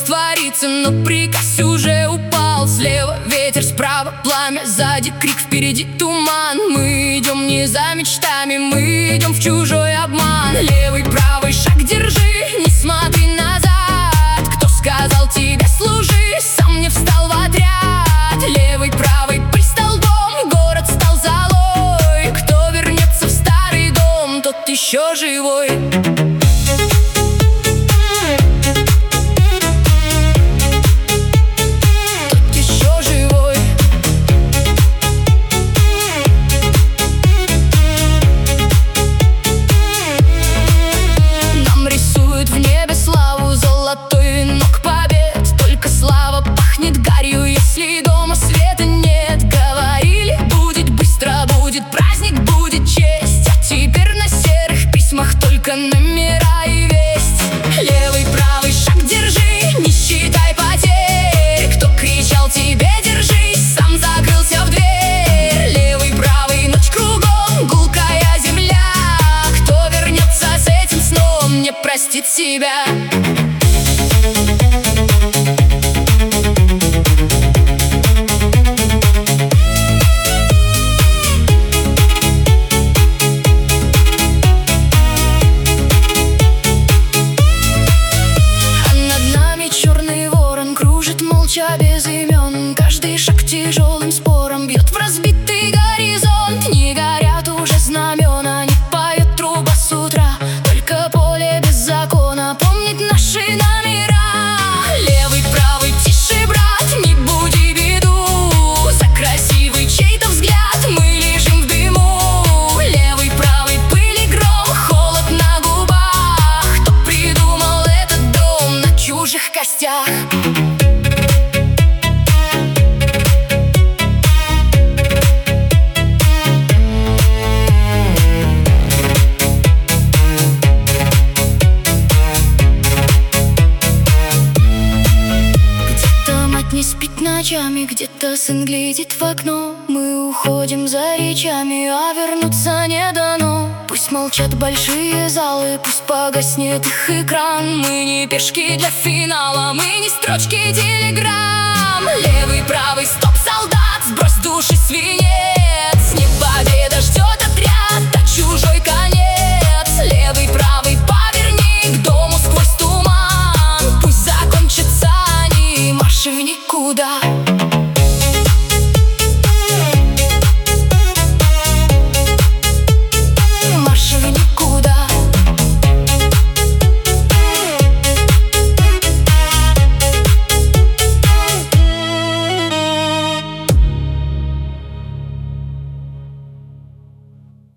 раствориться, но приказ уже упал. Слева ветер, справа пламя, сзади крик, впереди туман. Мы идем не за мечтами, мы идем в чужой обман. Левый, правый шаг держи, не смотри назад. Кто сказал тебе служи, сам не встал в отряд. Левый, правый, пыль столбом, город стал золой. Кто вернется в старый дом, тот еще живой. Если дома света нет, говорили, будет быстро, будет праздник, будет честь. А теперь на серых письмах только номера и весть. Левый, правый шаг держи, не считай потерь. Кто кричал тебе держись, сам закрылся в дверь. Левый, правый, ночь кругом, гулкая земля. Кто вернется с этим сном, не простит себя. Без имен, каждый шаг тяжелым спором бьет в разбитый горизонт. Не горят уже знамена, не поет труба с утра. Только поле без закона помнит наши номера. Левый, правый, тише, брат, не буди беду. За красивый чей-то взгляд мы лежим в дыму. Левый, правый, пыль и гром, холод на губах. Кто придумал этот дом на чужих костях? Не спит ночами, где-то сын глядит в окно. Мы уходим за речами, а вернуться не дано. Пусть молчат большие залы, пусть погаснет их экран. Мы не пешки для финала, мы не строчки телеграмм. Левый, правый, стоп, солдат, сбрось души свиньи.